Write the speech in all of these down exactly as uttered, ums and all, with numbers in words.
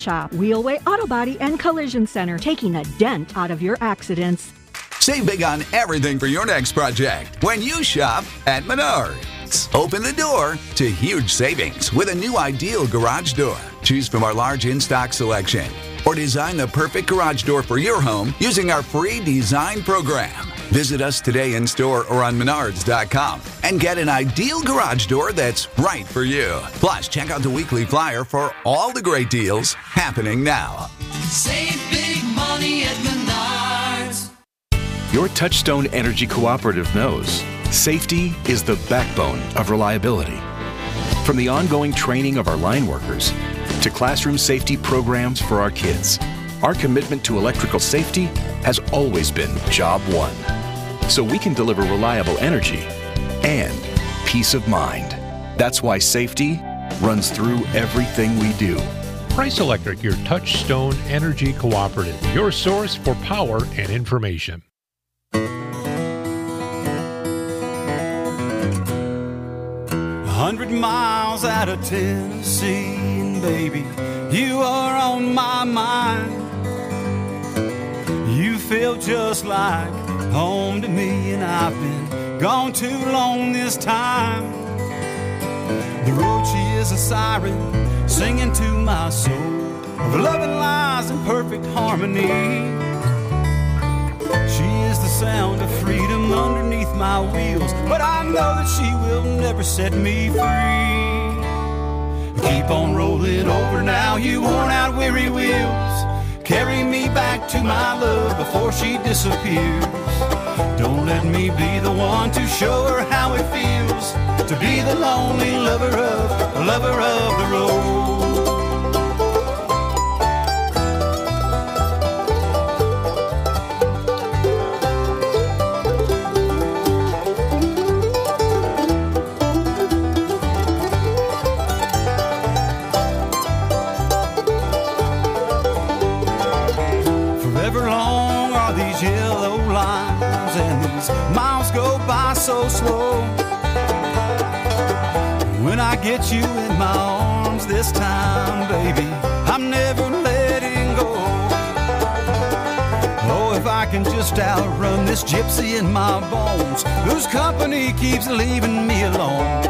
Shop, Wheelway Auto Body and Collision Center, taking a dent out of your accidents. Save big on everything for your next project when you shop at Menards. Open the door to huge savings with a new Ideal garage door. Choose from our large in-stock selection or design the perfect garage door for your home using our free design program. Visit us today in store or on menards dot com and get an Ideal garage door that's right for you. Plus, check out the weekly flyer for all the great deals happening now. Save big money at Menards. Your Touchstone Energy Cooperative knows safety is the backbone of reliability. From the ongoing training of our line workers to classroom safety programs for our kids, our commitment to electrical safety has always been job one. So we can deliver reliable energy and peace of mind. That's why safety runs through everything we do. Price Electric, your Touchstone Energy Cooperative, your source for power and information. A hundred miles out of Tennessee, and baby, you are on my mind. You feel just like home to me, and I've been gone too long this time. The road, she is a siren singing to my soul of love and lies in perfect harmony. She is the sound of freedom underneath my wheels, but I know that she will never set me free. Keep on rolling over now, you worn out weary wheels. Carry me back to my love before she disappears. Don't let me be the one to show her how it feels to be the lonely lover of, lover of the road. Miles go by so slow. When I get you in my arms this time, baby, I'm never letting go. Oh, if I can just outrun this gypsy in my bones, whose company keeps leaving me alone.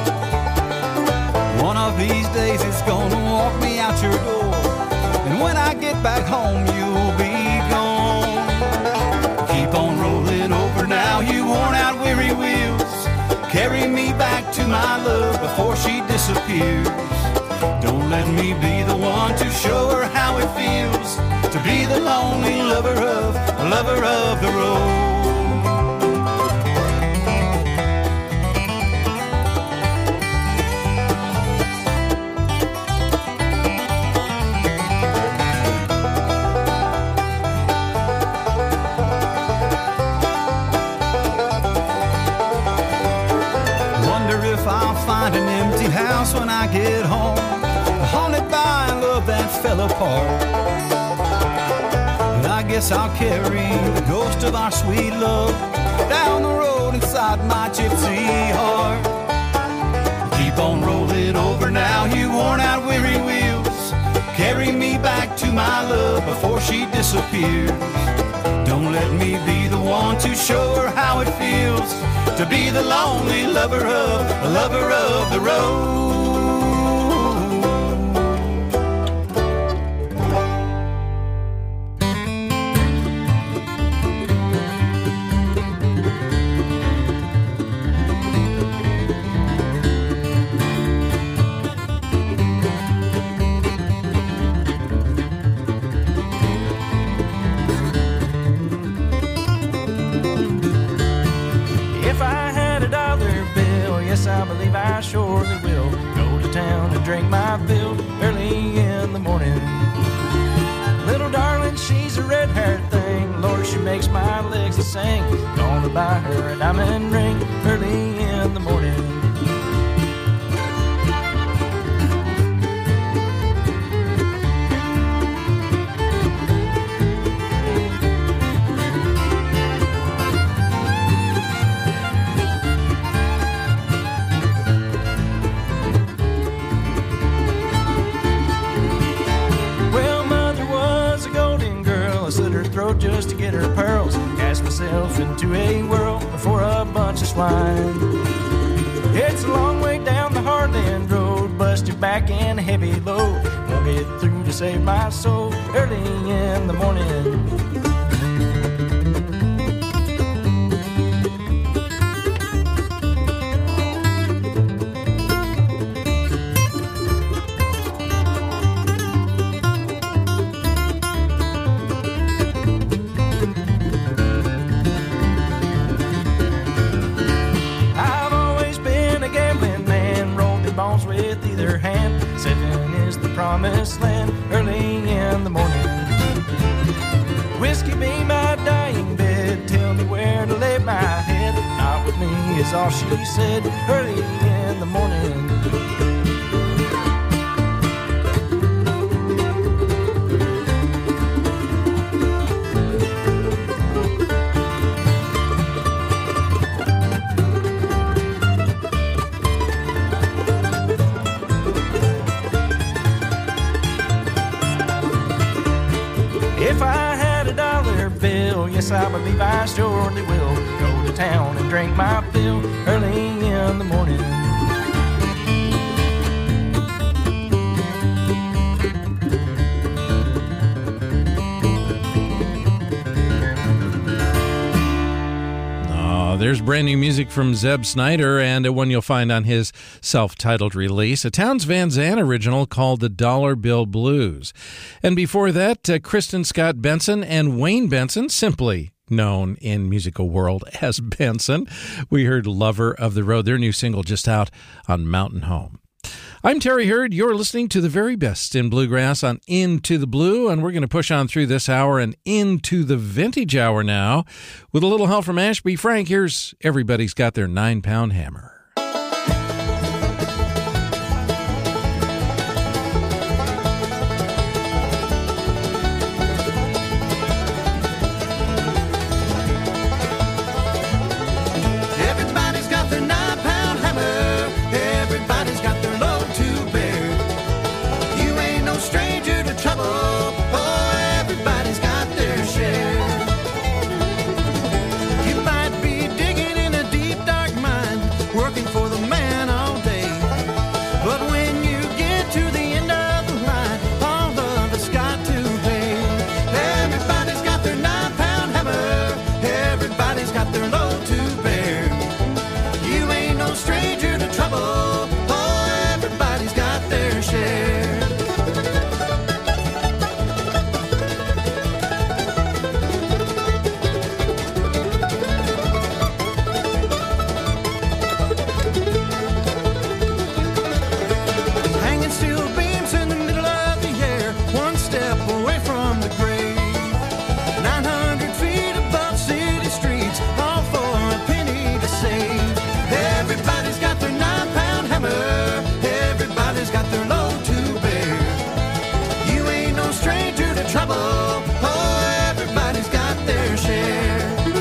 One of these days it's gonna walk me out your door, and when I get back home you'll be gone. Keep on rolling over now, you worn out weary wheels. Carry me back to my love before she disappears. Don't let me be the one to show her how it feels to be the lonely lover of, lover of the road. Find an empty house when I get home, haunted by love that fell apart. And I guess I'll carry the ghost of our sweet love down the road inside my gypsy heart. Keep on rolling over now, you worn out weary wheels. Carry me back to my love before she disappears. Don't let me be the one to show her how it feels to be the lonely lover of, lover of the road. I believe I surely will go to town and drink my fill early in the morning. Little darling, she's a red-haired thing. Lord, she makes my legs to sing. Gonna buy her a diamond ring early in the morning. road just to get her pearls. Cast myself into a whirl before a bunch of swine. It's a long way down the Heartland Road, busted back in a heavy load. Won't get through to save my soul early in the morning. With either hand, seven is the promised land early in the morning. Whiskey be my dying bed, tell me where to lay my head. Not with me is all she said early in the morning. If I had a dollar bill, yes, I believe I surely will go to town and drink my fill early in the morning. There's brand new music from Zeb Snyder, and one you'll find on his self-titled release, a Townes Van Zandt original called The Dollar Bill Blues. And before that, uh, Kristen Scott Benson and Wayne Benson, simply known in musical world as Benson. We heard Lover of the Road, their new single just out on Mountain Home. I'm Terry Hurd. You're listening to the very best in bluegrass on Into the Blue, and we're going to push on through this hour and into the vintage hour now. With a little help from Ashby Frank, here's Everybody's Got Their Nine-Pound Hammer. Everybody's got their nine-pound hammer. Everybody's got their load to bear. You ain't no stranger to trouble. Oh, everybody's got their share. You might be digging in a deep, dark mine, working for the man all day. But when you get to the end of the line, all of it's got to pay. Everybody's got their nine-pound hammer. Everybody's got their load to bear. You ain't no stranger to trouble. Oh, everybody's got their share. Hanging steel beams in the middle of the air, one step away from the grave. nine hundred feet above city streets, all for a penny to save. Everybody's got their nine-pound hammer. Everybody's got their load to bear. You ain't no stranger to trouble. Oh, everybody's got their share.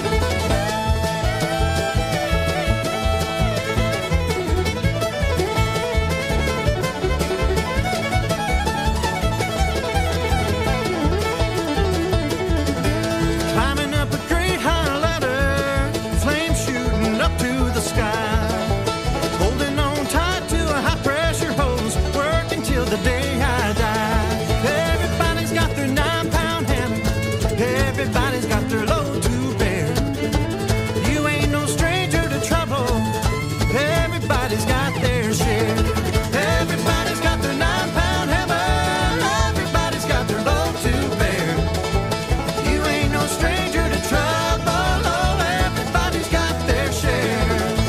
Climbing up a great high ladder, flames shooting up to the sky. Holding on tight to a high-pressure hose, working till the day I die. Everybody's got their nine-pound hammer. Everybody's got their load to bear. You ain't no stranger to trouble. Everybody's got their share. Everybody's got their nine-pound hammer. Everybody's got their load to bear. You ain't no stranger to trouble. Oh, everybody's got their share.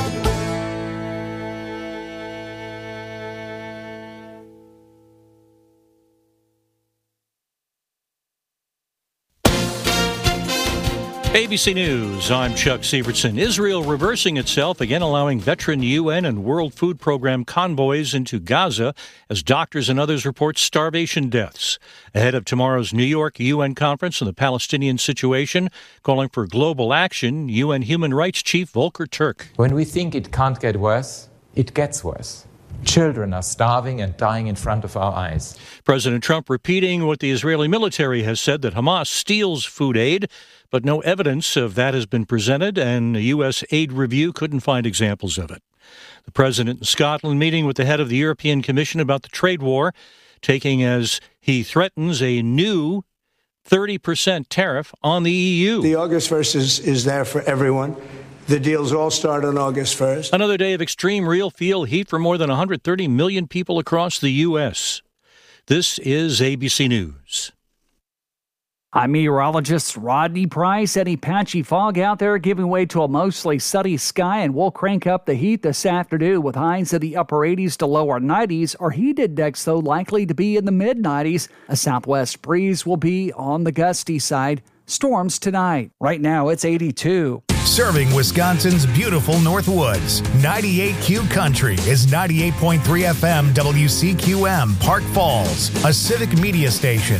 A B C News, I'm Chuck Sievertson. Israel reversing itself, again allowing veteran U N and World Food Program convoys into Gaza as doctors and others report starvation deaths. Ahead of tomorrow's New York U N conference on the Palestinian situation, calling for global action, U N Human Rights Chief Volker Turk. When we think it can't get worse, it gets worse. Children are starving and dying in front of our eyes. President Trump repeating what the Israeli military has said, that Hamas steals food aid, but no evidence of that has been presented, and a U S aid review couldn't find examples of it. The president in Scotland meeting with the head of the European Commission about the trade war, taking as he threatens a new thirty percent tariff on the E U. The August first is, is there for everyone. The deals all start on August first. Another day of extreme real-feel heat for more than one hundred thirty million people across the U S. This is A B C News. I'm meteorologist Rodney Price. Any patchy fog out there giving way to a mostly sunny sky, and we'll crank up the heat this afternoon with highs in the upper eighties to lower nineties. Our heat index, though, likely to be in the mid nineties. A southwest breeze will be on the gusty side. Storms tonight. Right now, it's eighty-two. Serving Wisconsin's beautiful Northwoods. ninety-eight Q Country is ninety-eight point three F M W C Q M, Park Falls, a civic media station.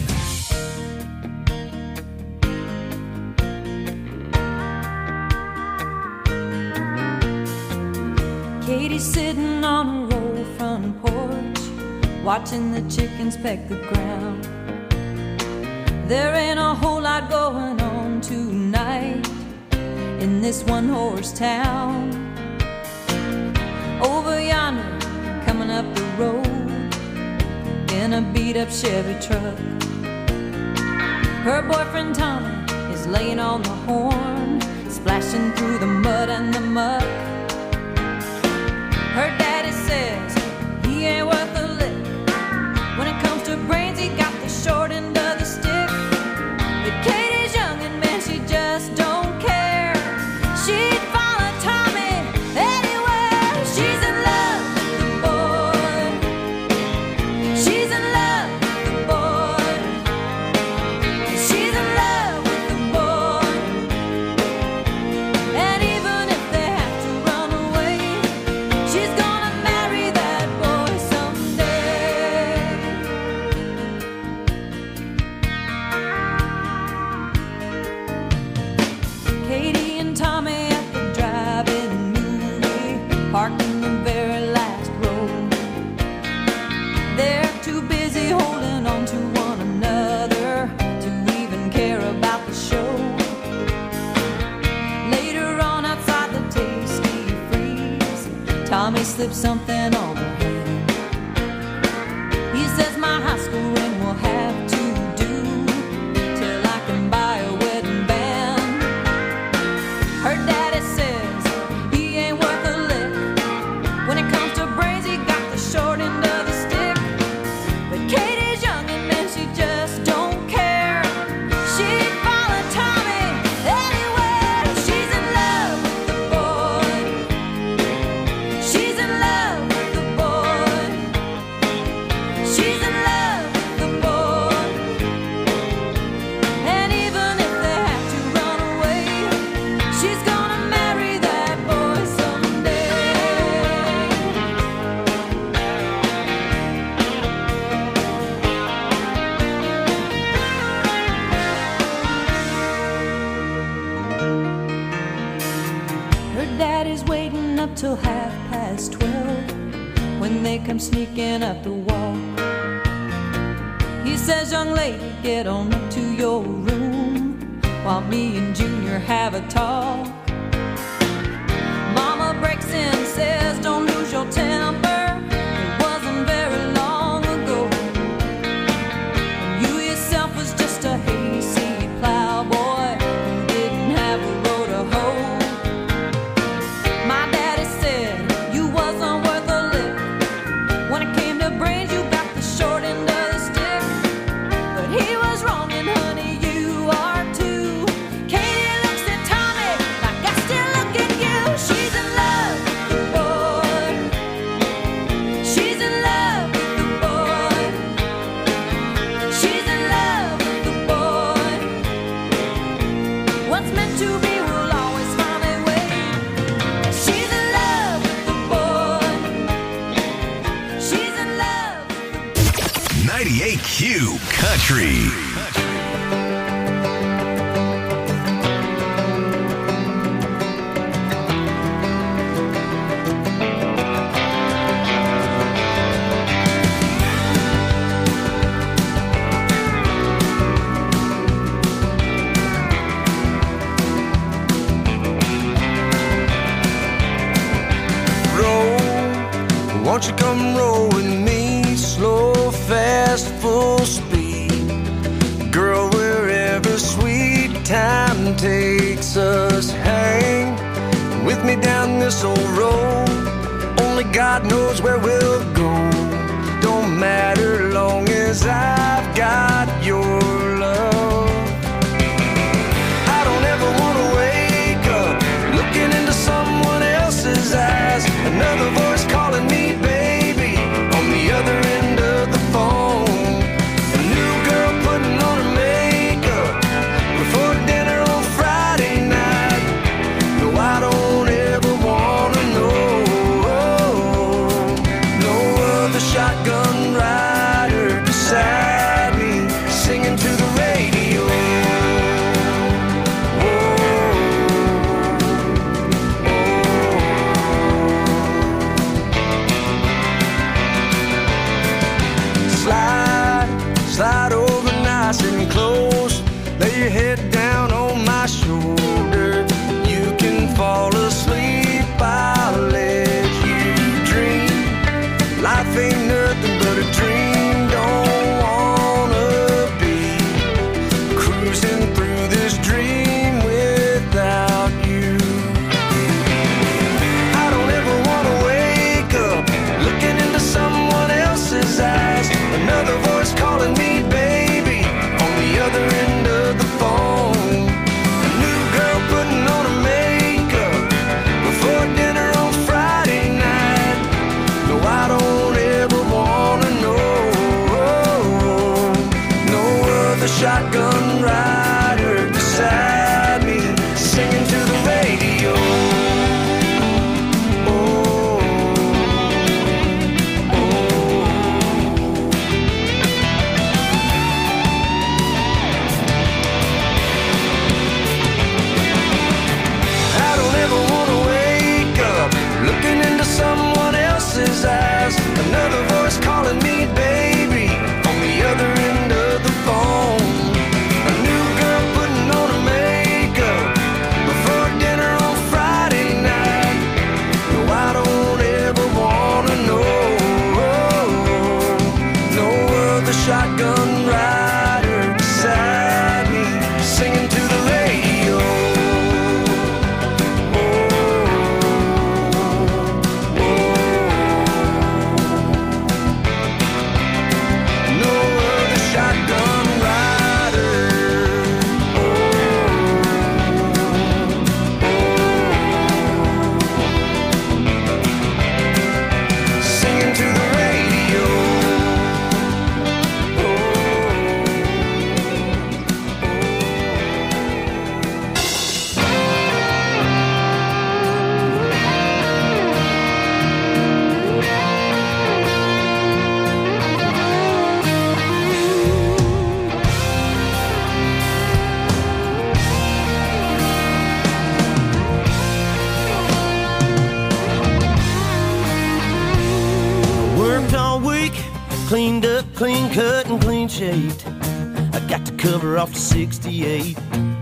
Katie's sitting on her old front porch, watching the chickens peck the ground. There ain't a whole lot going on tonight in this one-horse town. Over yonder, coming up the road in a beat-up Chevy truck, her boyfriend Tommy is laying on the horn, splashing through the mud and the muck. Her daddy says he ain't worth a lick. When it comes to brains, he got the short end of the stick. But Katie's young and man, she just don't care. She'd follow Tommy anywhere. She's in love with the boy. She's in love with the boy. She's in love with the boy. And even if they have to run away, she's gonna marry that boy someday. Katie and Tommy at the drive-in movie, parked in the very last row. They're too busy holding on to one another to even care about the show. Later on outside the Tasty Freeze, Tommy slipped something on her hand. He says my high school ring will have to do till I can buy a wedding band. Her daddy says he ain't worth a lick. When it comes to brains, he got the short end of the stick. But Katie's young and man, she just don't care. She'd follow Tommy anywhere. She's in love with the boy. She's in love with the boy. She's in love with the boy. And even if they have to run away, she's gonna marry that boy someday. Her daddy's waiting up till half past twelve when they come sneaking up the wall. He says, young lady, get on up to your room while me and Junior have a talk. Mama breaks in and says, don't lose your temper. It wasn't very long ago. And you yourself was just a hayseed plowboy who didn't have a row to hoe. My daddy said you wasn't worth a lick. When it came to brains, you got the short end of the stick. But he was wrong, and honey, you are too. Katie looks at Tommy like I still look at you. She's in love with the boy. She's in love with the boy. She's in love with the boy. What's meant to be will always find a way. She's in love with the boy. She's in love. ninety-eight Q Country. one takes us hang with me down this old road. Only God knows where we'll go. Don't matter long as I've got your love. I don't ever want to wake up looking into someone else's eyes. Another voice calling me baby on the other end of the phone. A new girl putting on her makeup before dinner on Friday night. No, I don't ever want to know. No other shotgun rider beside me singing to the radio. Slide, slide over nice and close. Lay your head down on my shoulder. You can fall asleep, I'll let you dream. Life ain't nothing but a dream. Don't wanna be cruising through this dream without you. I don't ever wanna wake up looking into someone else's eyes. Another voice calling me baby on the other end of the phone. A new girl putting on her makeup before dinner on Friday night. No, I don't ever wanna know. No other shotgun rider beside me singing to the radio. I don't ever wanna wake up looking into someone else's eyes. Another voice calling me baby on the other end of the phone. A new girl putting on her makeup before dinner on Friday night. No, I don't ever wanna know. No other shotgun rider beside me singing to the radio. No other shotgun rider. Singing to the radio. Worked all week, cleaned up, clean cut, and clean shaved. I got to cover off the sixty-eight.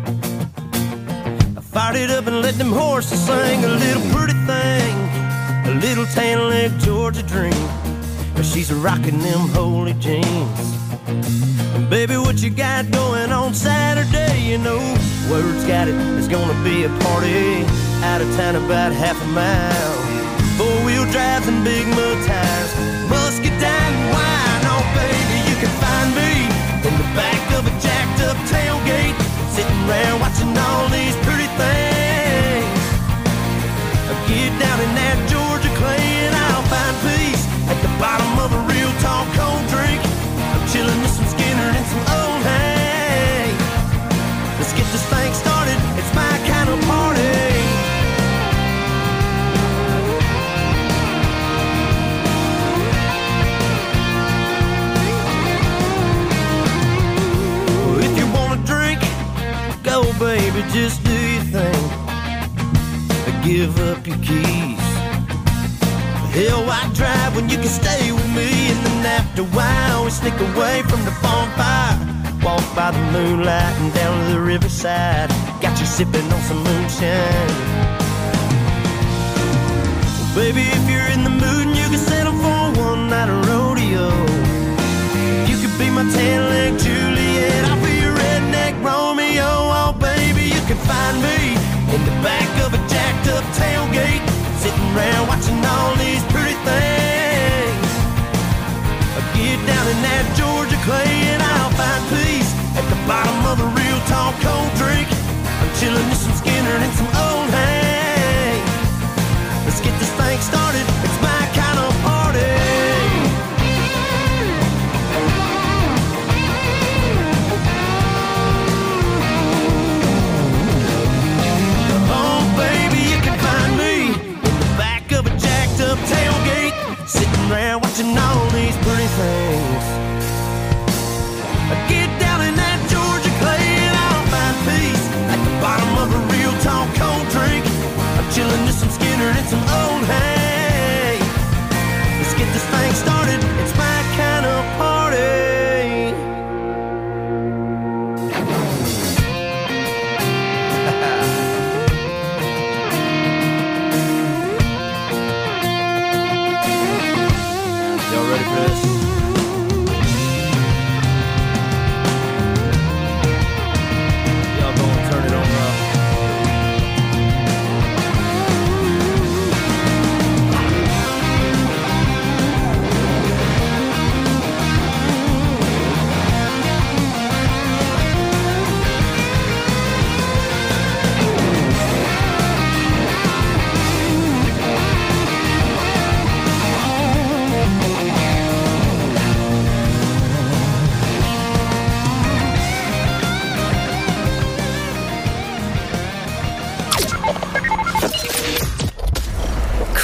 I fired it up and let them horses sing a little pretty thing, a little tan leg Georgia dream. But she's rocking them holy jeans. And baby, what you got going on Saturday? You know, word's got it, there's gonna be a party out of town about half a mile. Four-wheel drives and big mud tires, muscadine and wine. Oh, baby, you can find me in the back of a jacked-up tailgate, sitting around watching all these pretty things. I get down in that Georgia clay and I'll find peace at the bottom of a real tall cold drink. I'm chilling with some Skinner and some old hay. Let's get this thing started, it's my kind of party. Go, baby, just do your thing. Give up your keys. Hell, why drive when you can stay with me? And then after a while, we sneak away from the bonfire, walk by the moonlight and down to the riverside. Got you sipping on some moonshine. Well, baby, if you're in the mood and you can settle for one night of rodeo, you could be my tan leg Juliet, I'll be your redneck Romeo. Oh, baby, you can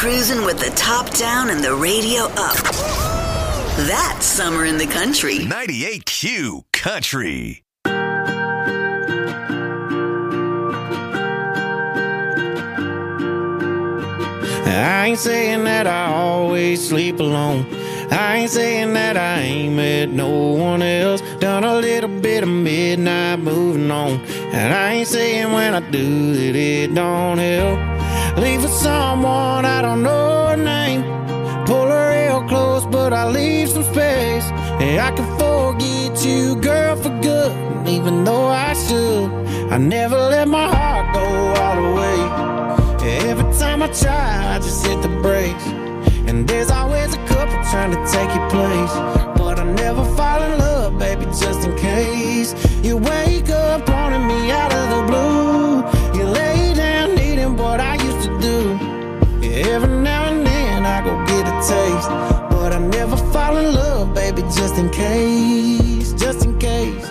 cruising with the top down and the radio up. That's summer in the country. ninety-eight Q Country. I ain't saying that I always sleep alone. I ain't saying that I ain't met no one else. Done a little bit of midnight moving on. And I ain't saying when I do that it don't help. Leave with someone I don't know her name. Pull her real close, but I leave some space. And I can forget you, girl, for good. And even though I should, I never let my heart go all the way. Every time I try, I just hit the brakes. And there's always a couple trying to take your place. But I never fall in love, baby, just in case. You wake up wanting me out of the blue. You lay down needing what I used to do. Every now and then I go get a taste. But I never fall in love, baby, just in case. Just in case.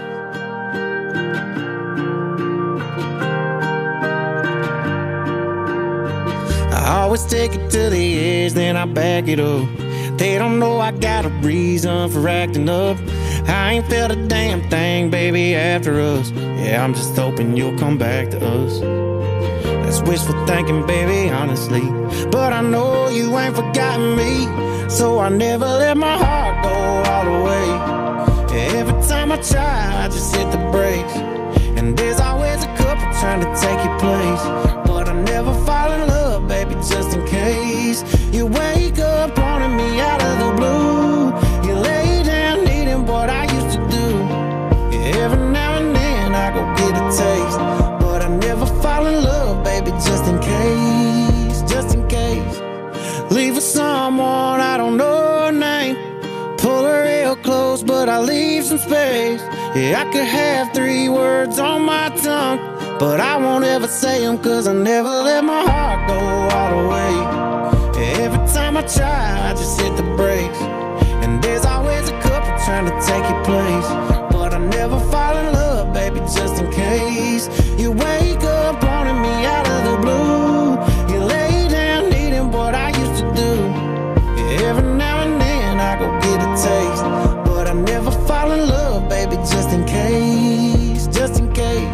I always take it to the edge, then I back it up. They don't know I got a reason for acting up. I ain't felt a damn thing, baby, after us. Yeah, I'm just hoping you'll come back to us. That's wishful thinking, baby, honestly. But I know you ain't forgotten me. So I never let my heart go all the way. Every time I try, I just hit the brakes. And there's always a couple trying to take your place. But I never fall in love, baby, just in case. You wake up wanting me out of the blue. You lay down needing what I used to do. Every now and then I go get a taste. But I never fall in love, baby, just in case. Just in case. Leave with someone I don't know her name. Pull her real close, but I leave some space. Yeah, I could have three words on my tongue, but I won't ever say them, cause I never let my heart go all the way. Every time I try, I just hit the brakes. And there's always a couple trying to take your place. But I never fall in love, baby, just in case. You wake up wanting me out of the blue. You lay down needing what I used to do. Every now and then I go get a taste. But I never fall in love, baby, just in case. Just in case.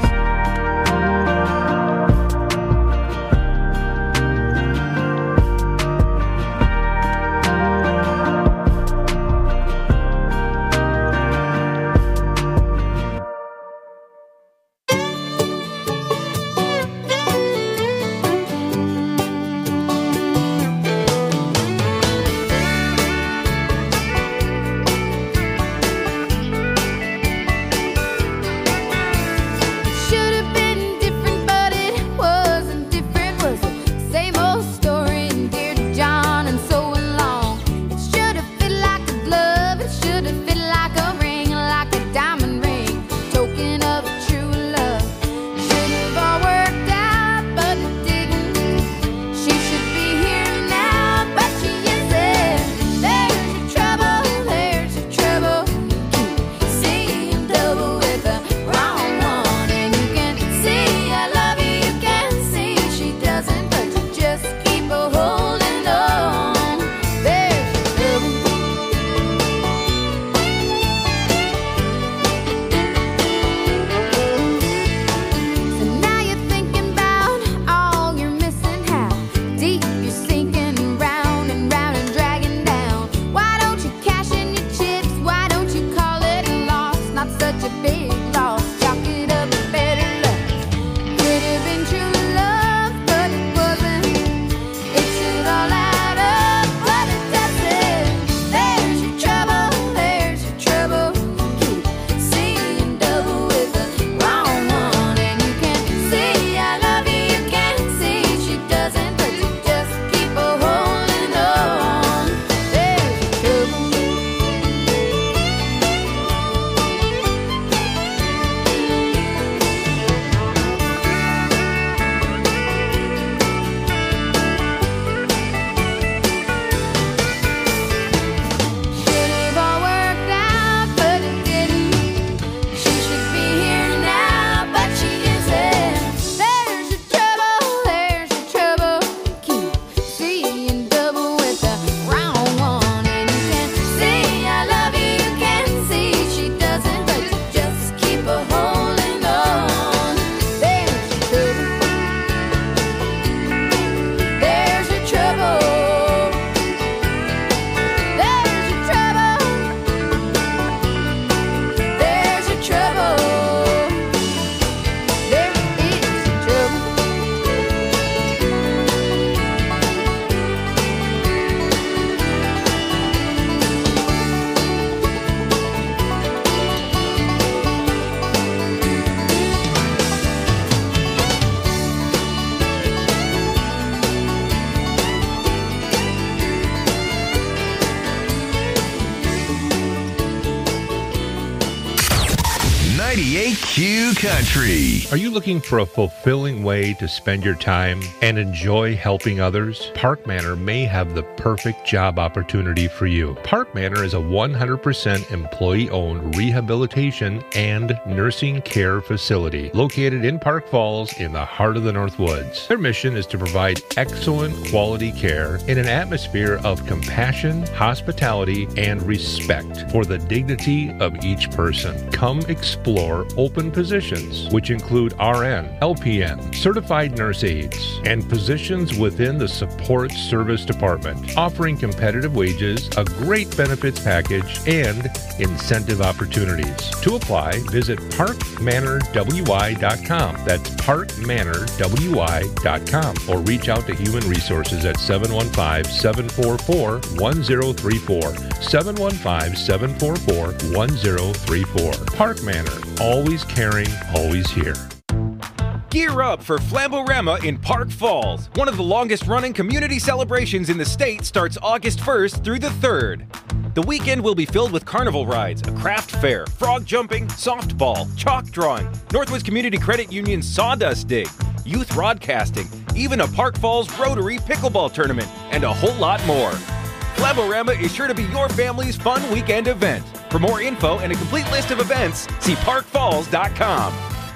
Q Country. Are you looking for a fulfilling way to spend your time and enjoy helping others? Park Manor may have the perfect job opportunity for you. Park Manor is a one hundred percent employee-owned rehabilitation and nursing care facility located in Park Falls in the heart of the North Woods. Their mission is to provide excellent quality care in an atmosphere of compassion, hospitality, and respect for the dignity of each person. Come explore open positions, which include R N, L P N, certified nurse aides, and positions within the support service department, offering competitive wages, a great benefits package, and incentive opportunities. To apply, visit park manor w i dot com. That's park manor w i dot com, or reach out to Human Resources at seven one five, seven four four, one zero three four, seven one five, seven four four, one zero three four. Park Manor, always caring, always here. Gear up for Flamborama in Park Falls. One of the longest-running community celebrations in the state starts August first through the third. The weekend will be filled with carnival rides, a craft fair, frog jumping, softball, chalk drawing, Northwoods Community Credit Union sawdust dig, youth rodcasting, even a Park Falls Rotary pickleball tournament, and a whole lot more. Flamborama is sure to be your family's fun weekend event. For more info and a complete list of events, see park falls dot com.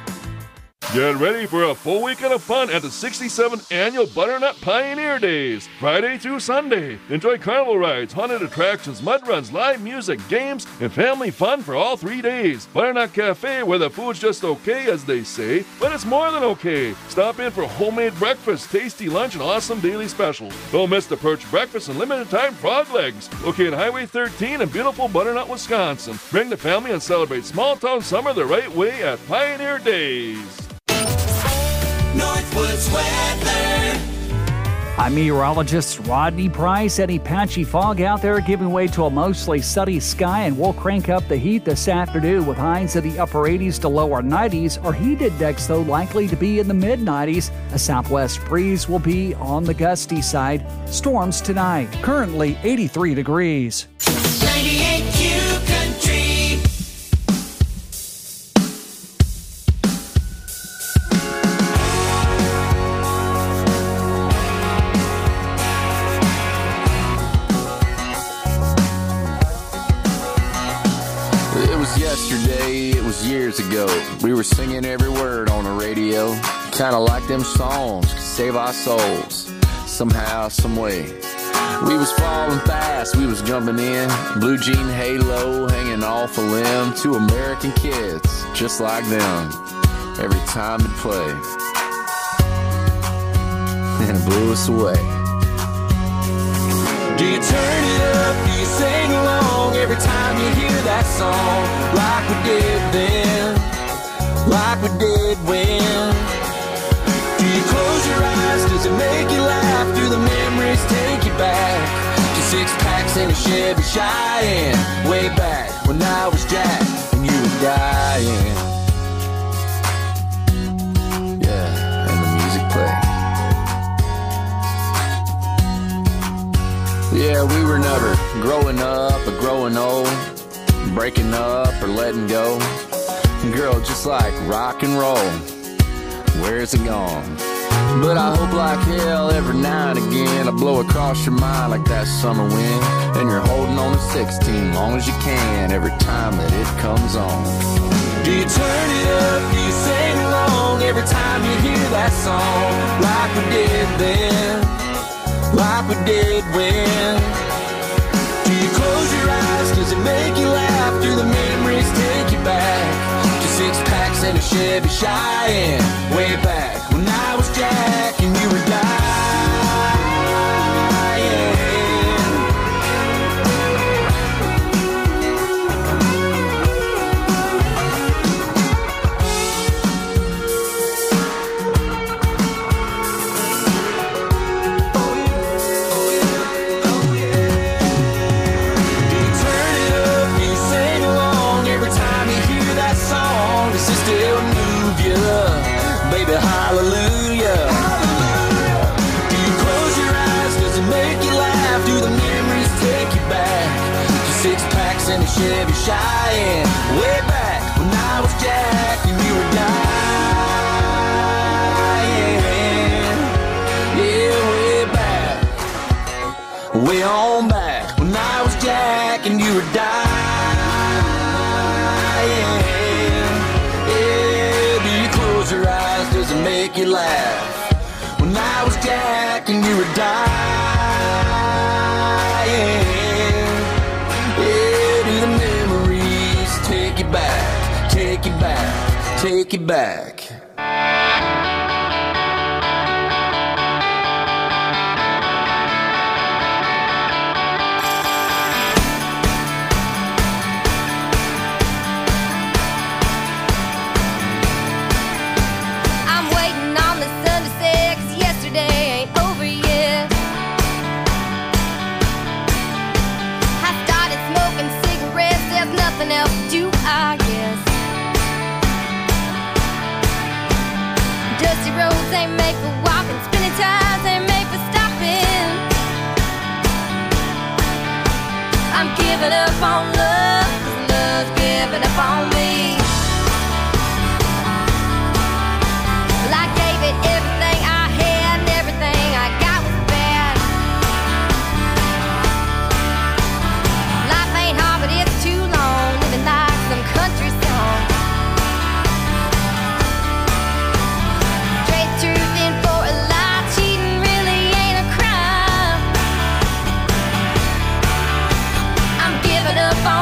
Get ready for a full weekend of fun at the sixty-seventh Annual Butternut Pioneer Days, Friday through Sunday. Enjoy carnival rides, haunted attractions, mud runs, live music, games, and family fun for all three days. Butternut Cafe, where the food's just okay, as they say, but it's more than okay. Stop in for homemade breakfast, tasty lunch, and awesome daily specials. Don't miss the perch breakfast and limited time frog legs, located Highway thirteen in beautiful Butternut, Wisconsin. Bring the family and celebrate small town summer the right way at Pioneer Days. Northwoods weather. I'm meteorologist Rodney Price. Any patchy fog out there giving way to a mostly sunny sky, and we'll crank up the heat this afternoon with highs in the upper eighties to lower nineties. Our heat index, though, likely to be in the mid nineties. A southwest breeze will be on the gusty side. Storms tonight. Currently eighty-three degrees. ninety-eight Q Country. Yesterday, it was years ago. We were singing every word on the radio. Kinda like them songs could save our souls. Somehow, some way. We was falling fast, we was jumping in. Blue jean halo hanging off a limb. Two American kids, just like them. Every time it played. And it blew us away. Do you turn it up? Do you sing along every time you hear that song? Like we did then, like we did when. Do you close your eyes? Does it make you laugh? Do the memories take you back to six packs in a Chevy Cheyenne? Way back when I was Jack and you were dying. Yeah, and the music played. Yeah, we were never growing up or growing old, breaking up or letting go. Girl, just like rock and roll, where's it gone? But I hope like hell every now and again I blow across your mind like that summer wind, and you're holding on to sixteen long as you can every time that it comes on. Do you turn it up? Do you sing along every time you hear that song? Like we did then, like we did when. Do you close your eyes? Does it make you laugh? Do the memories take you back to six packs and a Chevy Cheyenne? Way back when I was Jack and you were dying. Still move you, baby, hallelujah. Hallelujah. Do you close your eyes? Does it make you laugh? Do the memories take you back to six packs and a Chevy Cheyenne? Way back when I was Jack and you were dying. Yeah, do you close your eyes? Does it make you laugh? When I was Jack and you were dying. Yeah, do the memories take you back, take you back, take you back? Nothing else to do, I guess. Dusty roads ain't made for walking, spinning tires ain't made for stopping. I'm giving up on love, 'cause love's giving up on me. Well, I gave it everything I had, and everything I got was bad. Life ain't hard, but it's too long, living like some country song. Trade truth in for a lie, cheating really ain't a crime. I'm giving up on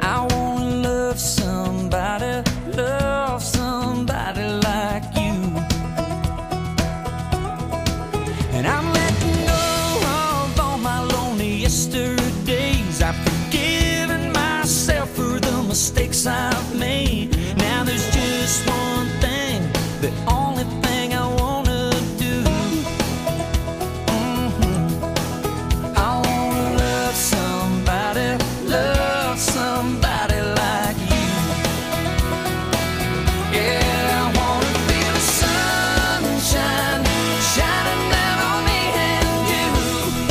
I wanna love somebody, love somebody like you. And I'm letting go of all my lonely yesterdays. I've forgiven myself for the mistakes I've made. Now there's just one thing, the only thing I wanna do. Mm-hmm. I wanna love somebody, love somebody like you. Yeah, I wanna feel the sunshine shining down on me and you.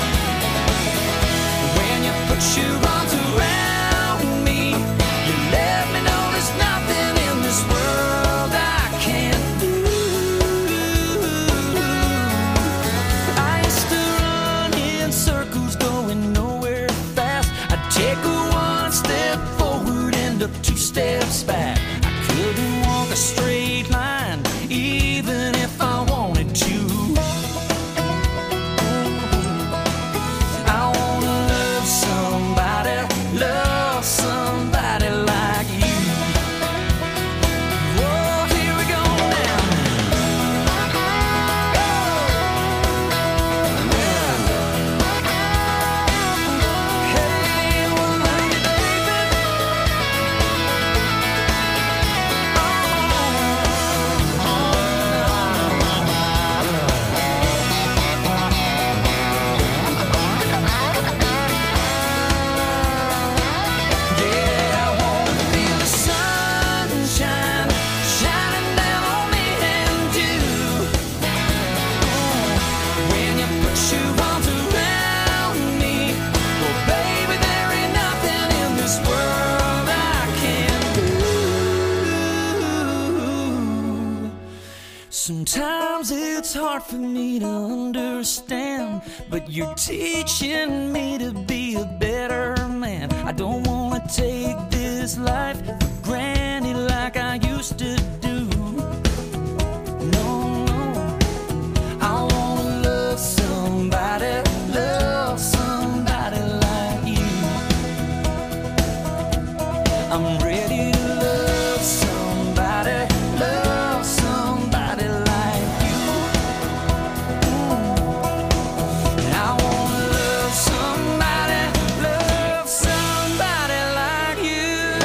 When you put your arms around me, you let me know there's nothing in this world I can't do. I used to run in circles going nowhere fast. I'd take a one step forward and a two steps back. I couldn't walk a straight line even if I wanted to. I wanna love somebody, love somebody like you. Oh, here we go now. Hey, well, love you, baby. Yeah, I wanna feel the sunshine shining down on me and you. When you put your arms around me, well, baby, there ain't nothing in this world I can't do. Sometimes it's hard for me to understand, but you're teaching me to be a better man. I don't wanna take this life for granted like I used to do. No, no. I wanna love somebody, love somebody like you. I'm ready to love somebody, love somebody like you. Mm. I wanna love somebody, love somebody like you.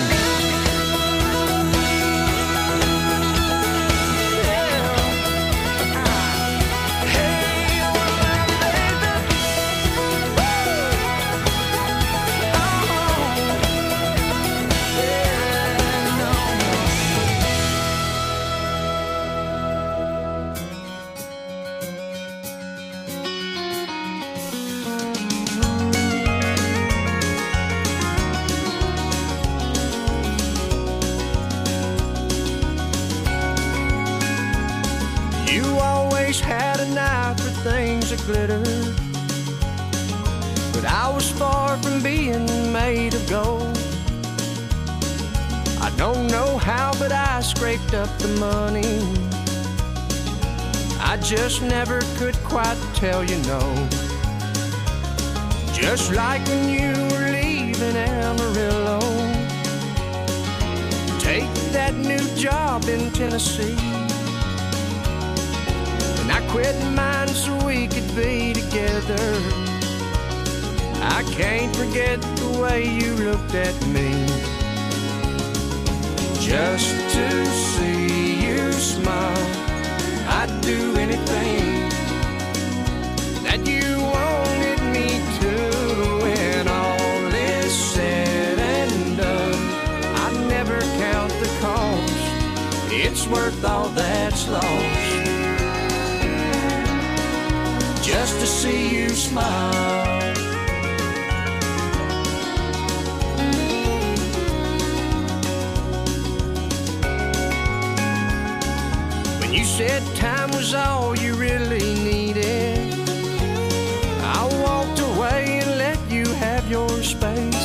You always had an eye for things that glitter, but I was far from being made of gold. I don't know how, but I scraped up the money. I just never could quite tell you no. Just like when you were leaving Amarillo, take that new job in Tennessee. And I quit mine so we could be together. I can't forget the way you looked at me. Just to see you smile, I'd do anything that you wanted me to. When all is said and done, I never count the cost. It's worth all that's lost just to see you smile. When you said time was all you really needed, I walked away and let you have your space.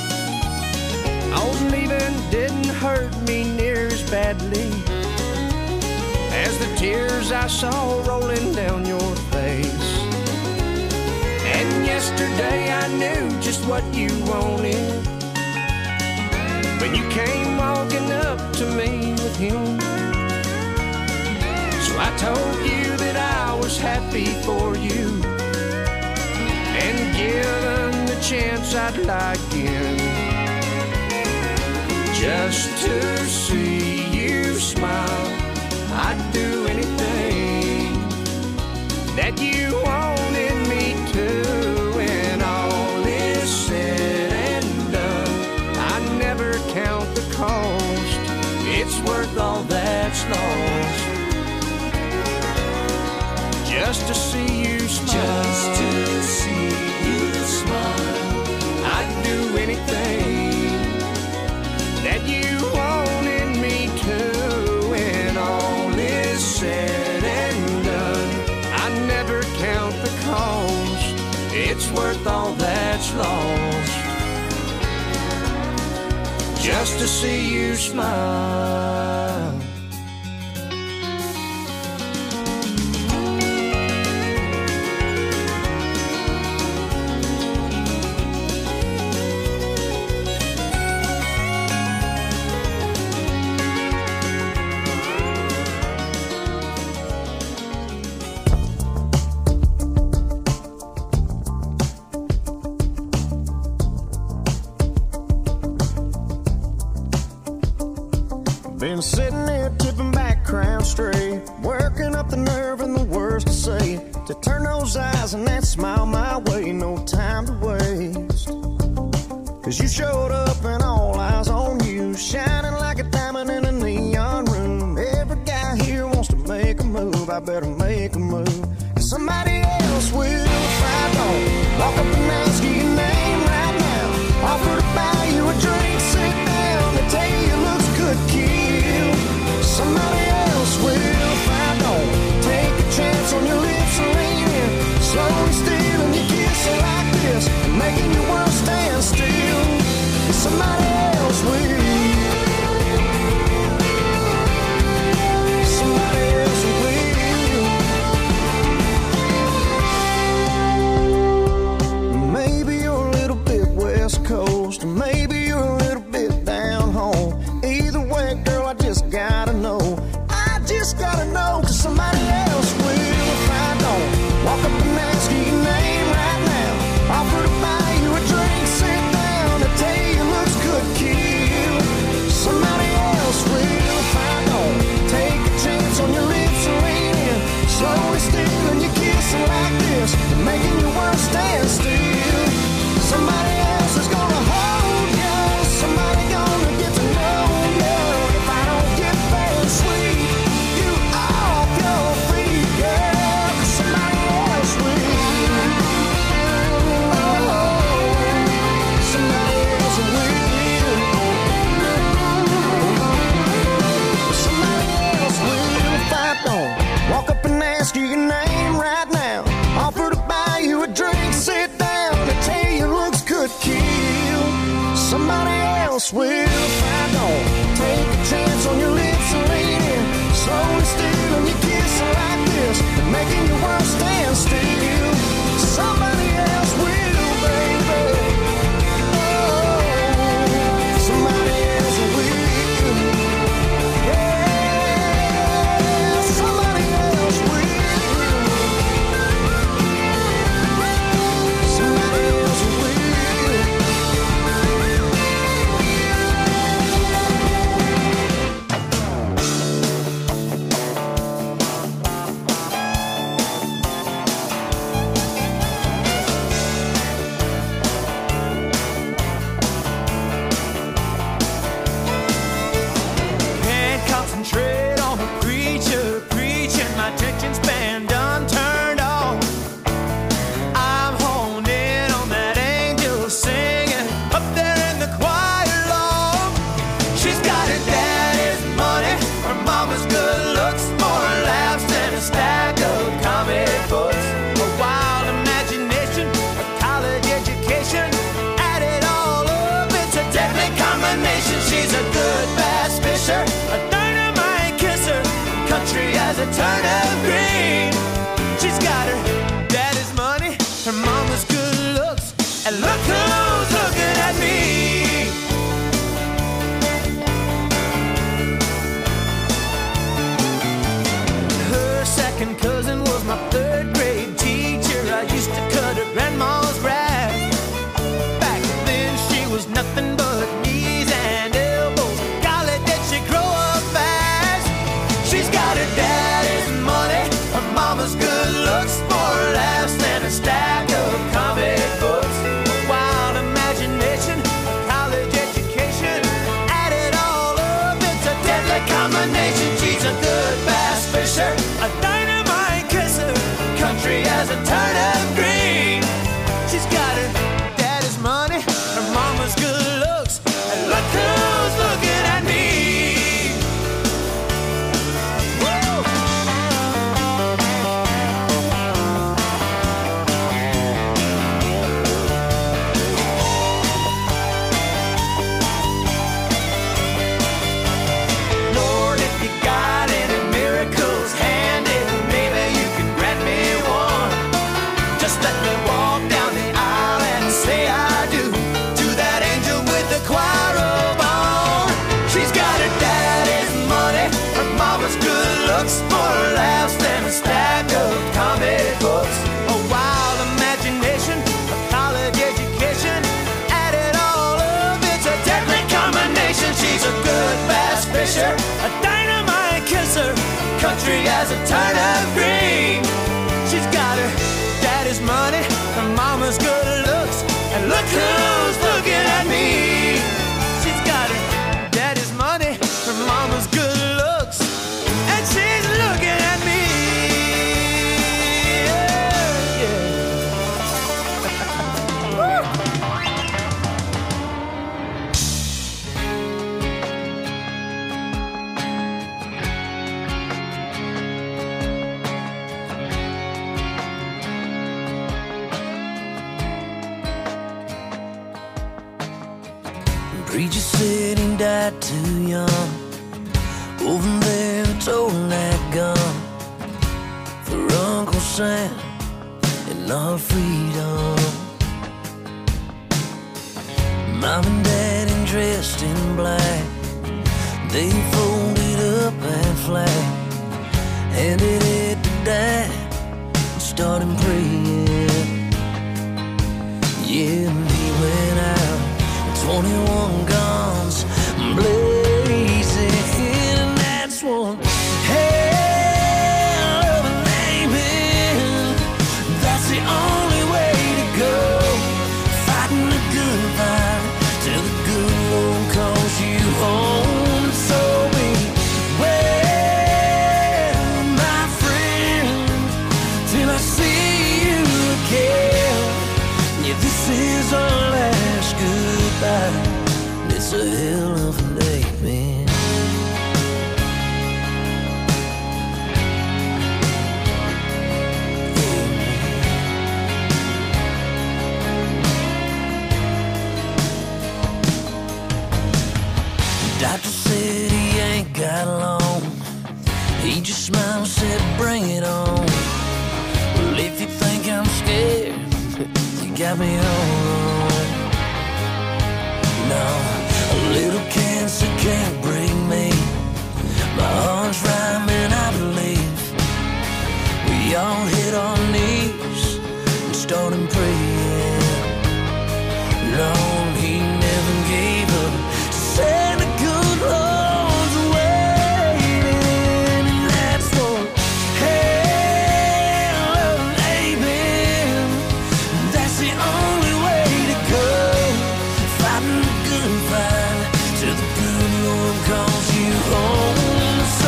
Oh, leaving didn't hurt me near as badly as the tears I saw rolling down your face. And yesterday I knew just what you wanted, when you came walking up to me with him. So I told you that I was happy for you, and given the chance I'd like in, just to see you smile, I'd do anything that you wanted me to. When all is said and done, I never count the cost. It's worth all that's lost, just to see you smile. Just to see you smile, I'd do anything that you wanted me to. When all is said and done, I never count the cost. It's worth all that's lost, just to see you smile. Been sitting here tipping back, crown straight, working up the nerve and the words to say, to turn those eyes and that smile my way. No time to waste, cause you showed up and all eyes on you, shining like a diamond in a neon room. Every guy here wants to make a move, I better make a move, cause somebody else will if I don't. Walk up and ask you your name right now, offer to buy you a drink, sit down and tell you it looks good, kid. Somebody else will if I don't. Take a chance on your lips and lean in, slowly stealing your kiss like this, making your world stand still. Somebody else will. Somebody else will. Maybe you're a little bit West Coast, maybe you're a little bit down home. Either way, girl, I just gotta know. I just gotta know, cause somebody else will if I don't. Walk up and ask you your name right now, offer to buy you a drink, sit down and tell you it looks good, kid. Somebody else will if I don't. Take a chance on your lips and lean in, slowly stealing your kissing like this, making your world stand still. Somebody else is gonna hold you, somebody gonna get to know you. If I don't get very sweet, you off your feet, girl, cause somebody else will. Oh, somebody else will. Somebody else will if I don't. Walk up and ask you your name right now, offer to buy you a drink, sit down and tell you it looks good, kill. Somebody else will if I don't. Take a chance on your lips and lean in, slowly stealing your kiss like this, making your world stand still. Somebody else will, baby. Oh, somebody else will. Yeah, somebody else will. Somebody else will. Can't concentrate on the preacher preaching, my attention span done turned off. I'm honed in on that angel singing up there in the choir loft. She's got her daddy's money, her mama's good looks, more laughs than a stack of comic books. A wild imagination, a college education, add it all up, it's a deadly combination. She's a good bass fisher, a dynamite kisser, country as a turnip green. She's got her daddy's money, her mama's good looks, and look who's looking at me. Preacher said he died too young. Over there toting that gun for Uncle Sam and our freedom. Mom and Dad dressed in black, they folded up that flag, handed it to Dad and started praying. Yeah, and he went out, twenty-one guns blazing, and that's one hell of an amen. That's the only way to go, fighting the good fight till the good Lord calls you home. So beware, my friend, till I see you again. Yeah, this is our last goodbye. It's a hell of an amen. Doctor said he ain't got long. He just smiled and said, bring it on. Well, if you think I'm scared, you got me all wrong. No, a little cancer can't break me. My heart's rhyming, I believe. We all hit our knees and started praying. Lord, he never gave up. Said the good Lord's waiting, and that's what hell of an amen. That's the only way to go, fighting the good fight till the good Lord calls you home. So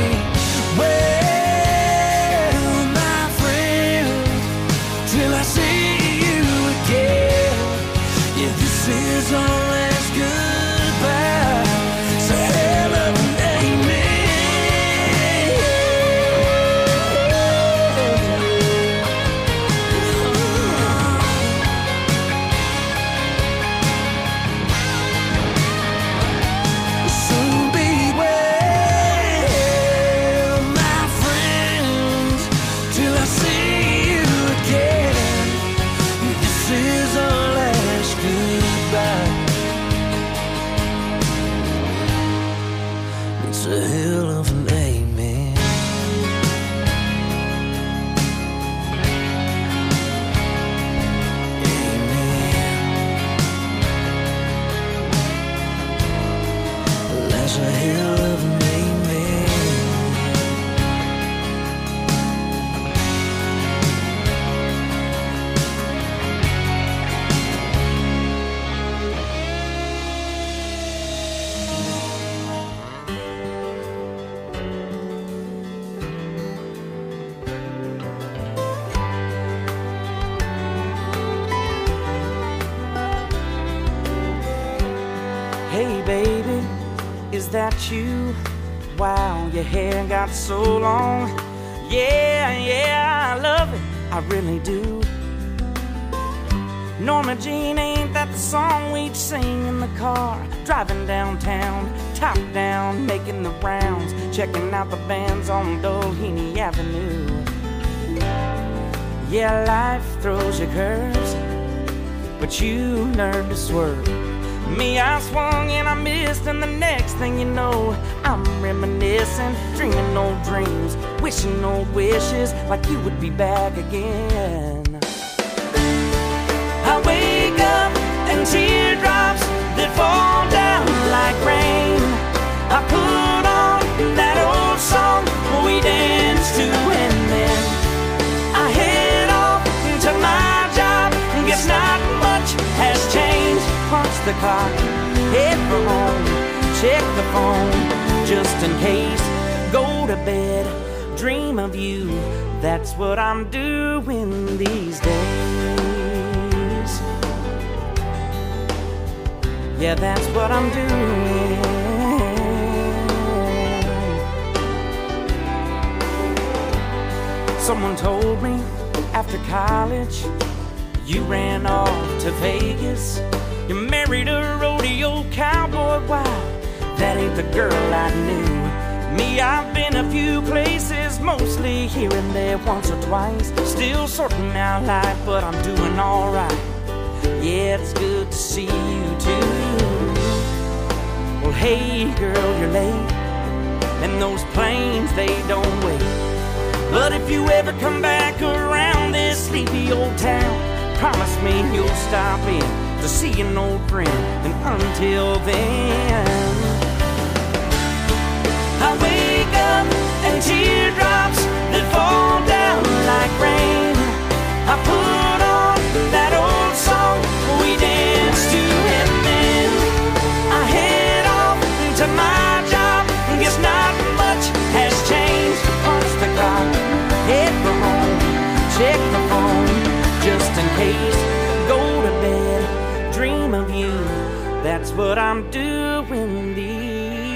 beware, my friend, till I see you again. Yeah, this is our last goodbye. It's a hell of an So beware, my friends, till I see you again. This is our last goodbye. It's a hell of an amen. Amen. That's a hell of an amen. Hey baby, is that you? Wow, your hair got so long. Yeah, yeah, I love it, I really do. Norma Jean, ain't that the song we'd sing in the car? Driving downtown, top down, making the rounds, checking out the bands on Doheny Avenue. Yeah, life throws you curves, but you learn to swerve. Me, I swung and I missed, and the next thing you know, I'm reminiscing, dreaming old dreams, wishing old wishes, like you would be back again. I wake up and teardrops that fall down like rain. I put on that old song we danced to, and then I head off to my job. Guess not much has changed. Punch the clock, head for home, check the phone, just in case. Go to bed, dream of you. That's what I'm doing these days. Yeah, that's what I'm doing. Someone told me after college you ran off to Vegas. You married a rodeo cow. that ain't the girl I knew. Me, I've been a few places, mostly here and there once or twice. Still sorting out life, but I'm doing alright. Yeah, it's good to see you too. Well, hey girl, you're late, and those planes, they don't wait. But if you ever come back around this sleepy old town, promise me you'll stop in to see an old friend. And until then, I wake up and teardrops that fall down like rain. I put on that old song we danced to, and then I head off to my job. Guess not much has changed. Punch the clock, head for home, check the phone just in case. Go to bed, dream of you. That's what I'm doing these.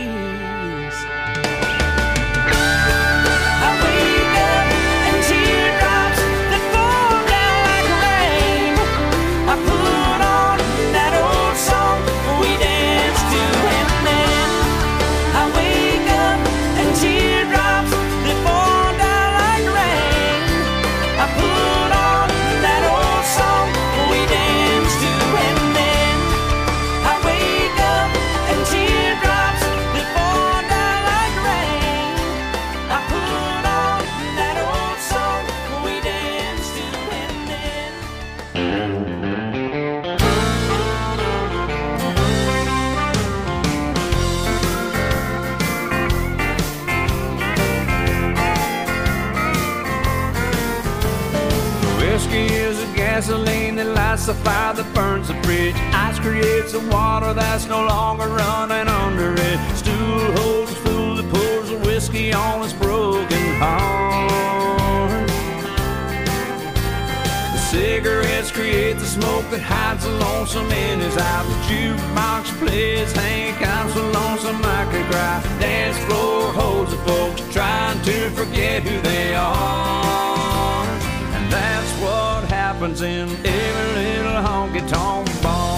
I wake up and teardrops that fall down like rain. I put on that old song we danced to, and then I wake up and teardrops that fall down like rain. I put on that old song we danced to, and then I wake up and teardrops that fall down like rain. I put on that old song we danced to, and then whiskey is a gasoline that lights the fire that burns the bridge. Ice creates the water that's no longer running under it. Stool holds the fool that pours the whiskey on his broken heart. The cigarettes create the smoke that hides the lonesome in his eyes. The jukebox plays Hank, I'm so lonesome I could cry. Dance floor holds the folks trying to forget who they are. And that's what happens in every little honky-tonk bar.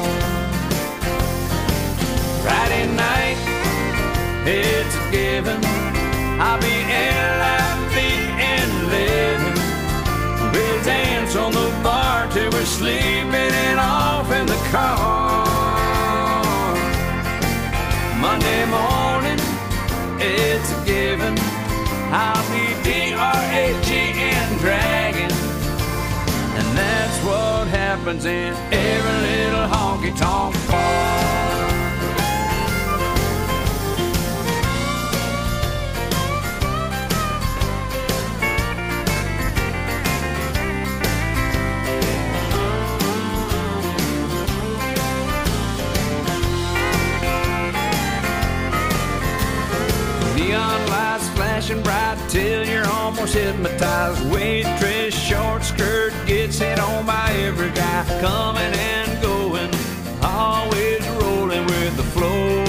Friday night, it's a given, I'll be L I V and living. We'll dance on the bar till we're sleeping and off in the car. Monday morning, it's a given, I'll be D R A G and dragging. And that's what happens in every little honky-tonk bar. Neon lights flashing bright till you're almost hypnotized. Waitress short skirt gets hit on by every guy. Coming and going, always rolling with the flow.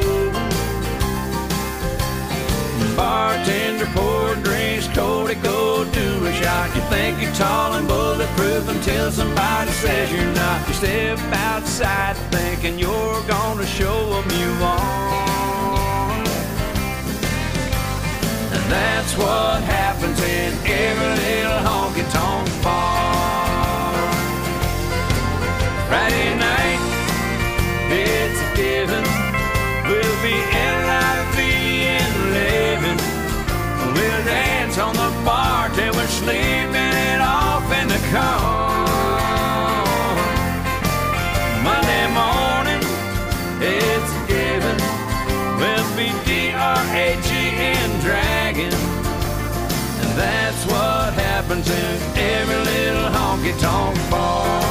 Bartender poured drinks, Cody, go do a shot. You think you're tall and bulletproof until somebody says you're not. You step outside thinking you're gonna show them you are. That's what happens in every little honky-tonk bar. Friday night, it's a given, we'll be L I V and living. We'll dance on the bar till we're sleeping it off in the car. Monday morning, it's a given, we'll be D R A G and dragging. And that's what happens in every little honky-tonk bar.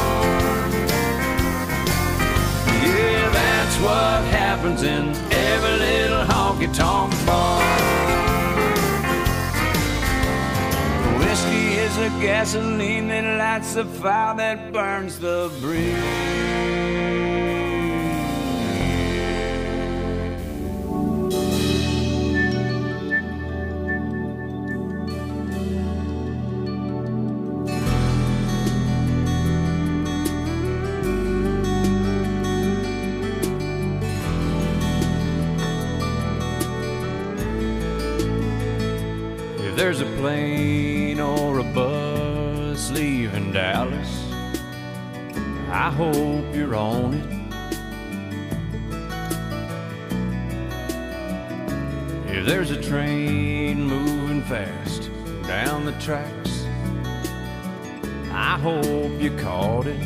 Yeah, that's what happens in every little honky-tonk bar. Whiskey is a gasoline that lights the fire that burns the bridge. there's a plane or a bus leaving Dallas, I hope you're on it. If there's a train moving fast down the tracks, I hope you caught it.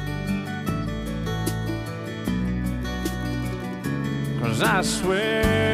'Cause I swear